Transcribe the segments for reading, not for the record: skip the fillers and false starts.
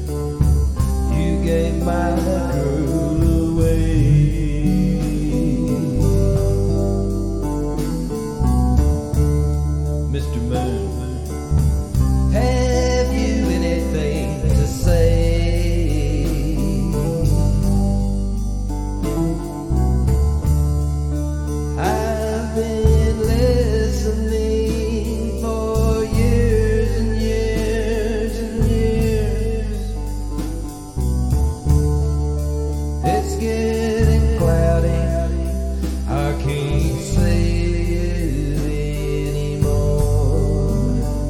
You gave my girl away. Mr. Moon, have you anything to say? I've been listening for years and years and years. It's getting cloudy, I can't see you anymore.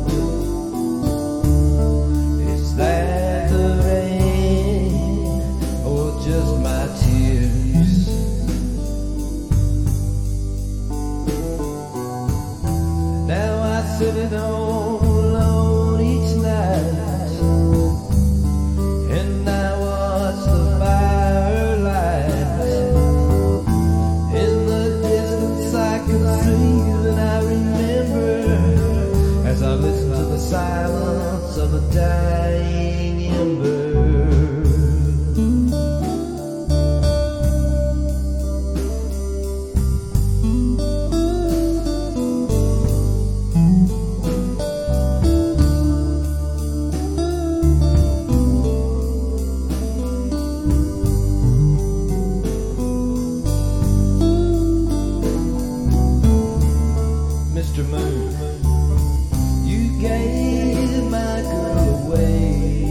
Is that the rain or just my tears? Now I sit at home alone each night, and I watch the firelight. In the distance I can see you, and I remember as I listen to the silence of a dying ember. Mr. Moon, you gave my girl away.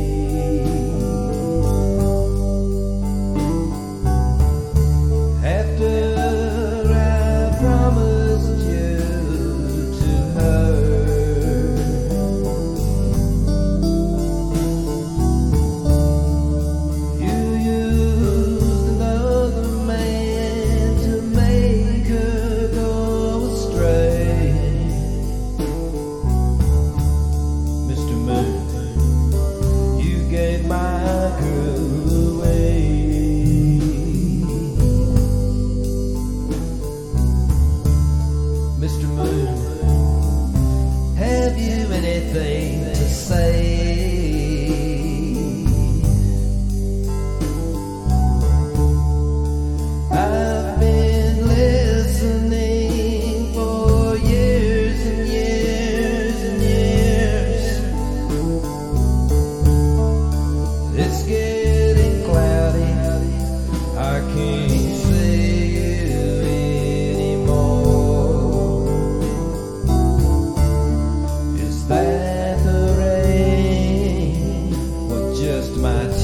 After I promised you to her, you used another man to make her go astray. Mr. Moon, you gave my girl away. Mr. Moon, have you anything to say? I've been listening for years and years and years. It's getting cloudy, I can't see you anymore. Is that the rain or just my tears?